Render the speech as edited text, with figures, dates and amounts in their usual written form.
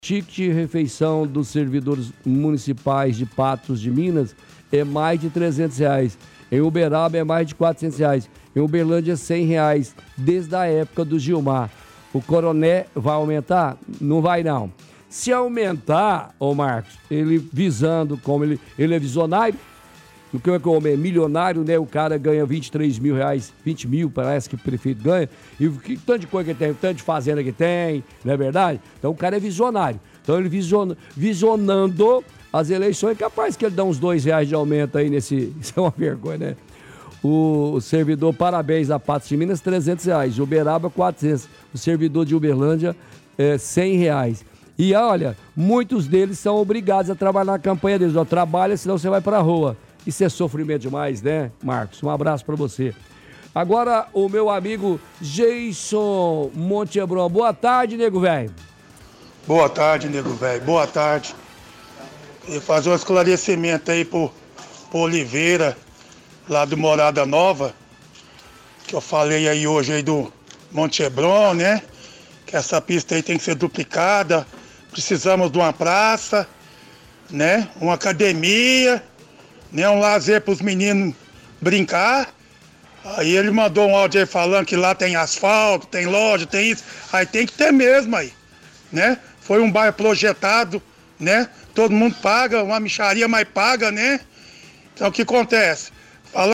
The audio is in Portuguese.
ticket de refeição dos servidores municipais de Patos de Minas é mais de R$300. Em Uberaba é mais de R$400. Em Uberlândia, R$100, desde a época do Gilmar. O Coroné vai aumentar? Não vai, não. Se aumentar, ô Marcos, ele visando, como ele é visionário, o que é milionário, né? O cara ganha R$23.000, 20 mil, parece que o prefeito ganha. E o que tanto de coisa que tem, tanto de fazenda que tem, não é verdade? Então o cara é visionário. Então ele visionando as eleições, é capaz que ele dá uns R$2 de aumento aí nesse... Isso é uma vergonha, né? O servidor, parabéns a Patos de Minas, R$300. Uberaba, R$400. O servidor de Uberlândia, R$100. E olha, muitos deles são obrigados a trabalhar na campanha deles. Ó, trabalha, senão você vai pra rua. Isso é sofrimento demais, né, Marcos? Um abraço pra você. Agora, o meu amigo Jason Montebron. Boa tarde, nego velho. Boa tarde, nego velho. Boa tarde. E fazer um esclarecimento aí pro Oliveira, lá do Morada Nova, que eu falei aí hoje aí do Montebron, né? Que essa pista aí tem que ser duplicada. Precisamos de uma praça, né? Uma academia, né? Um lazer para os meninos brincar. Aí ele mandou um áudio aí falando que lá tem asfalto, tem loja, tem isso. Aí tem que ter mesmo aí, né? Foi um bairro projetado, né? Todo mundo paga, uma mixaria, mas paga, né? Então o que acontece?